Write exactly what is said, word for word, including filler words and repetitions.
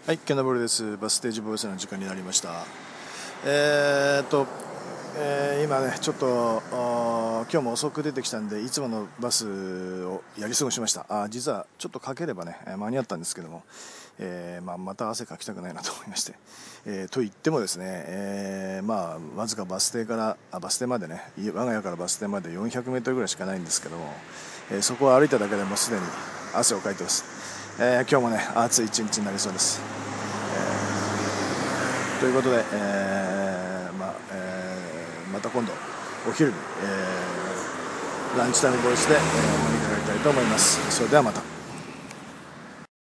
はい、ケナブルです。バスステージボイスの時間になりました。えーっと、えー今ね、ちょっとあー今日も遅く出てきたんで、いつものバスをやり過ごしました。あー実はちょっとかければね、間に合ったんですけども、えーまあ、また汗かきたくないなと思いまして、えーと言ってもですね、えーまあ、わずかバス停からあバス停までね、家我が家からバス停までよんひゃくメートルぐらいしかないんですけども、えーそこを歩いただけでもうすでに汗をかいてます。えー今日もね、暑い一日になりそうです。ということで、えーまあえーまた今度お昼に、えーランチタイムボイスで、えーお目にかかりたいと思います。それではまた。